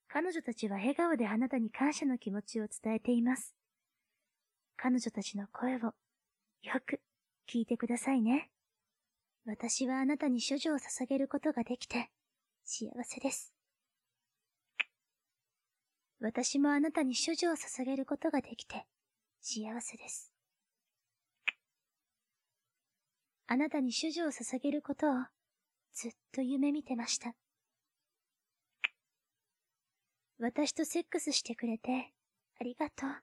彼女たちは笑顔であなたに感謝の気持ちを伝えています。彼女たちの声をよく聞いてくださいね。私はあなたに処女を捧げることができて幸せです。私もあなたに処女を捧げることができて幸せです。あなたに処女を捧げることをずっと夢見てました。私とセックスしてくれてありがとう。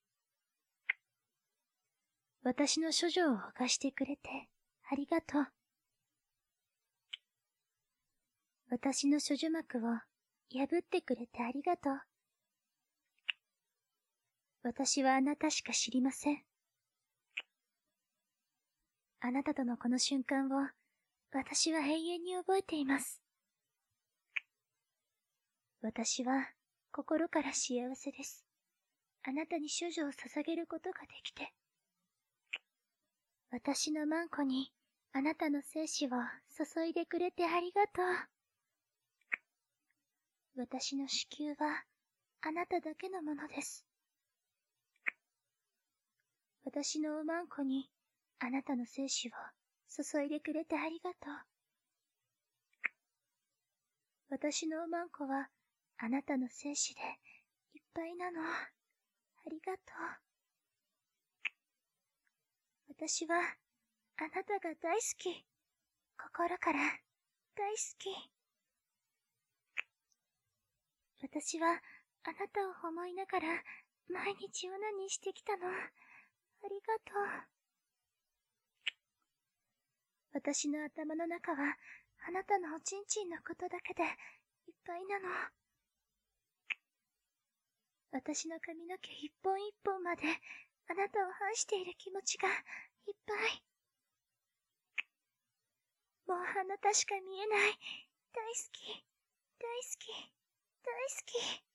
私の処女を犯してくれてありがとう。私の処女膜を破ってくれてありがとう。私はあなたしか知りません。あなたとのこの瞬間を私は永遠に覚えています。私は心から幸せです。あなたに処女を捧げることができて。私のマンコにあなたの精子を注いでくれてありがとう。私の子宮はあなただけのものです。私のおまんこにあなたの精子を注いでくれてありがとう。私のおまんこはあなたの精子でいっぱいなの。ありがとう。私はあなたが大好き。心から大好き。私はあなたを思いながら毎日オナニーしてきたの。ありがとう。私の頭の中はあなたのおちんちんのことだけでいっぱいなの。私の髪の毛一本一本まであなたを愛している気持ちがいっぱい。もうあなたしか見えない。大好き、大好き、大好き。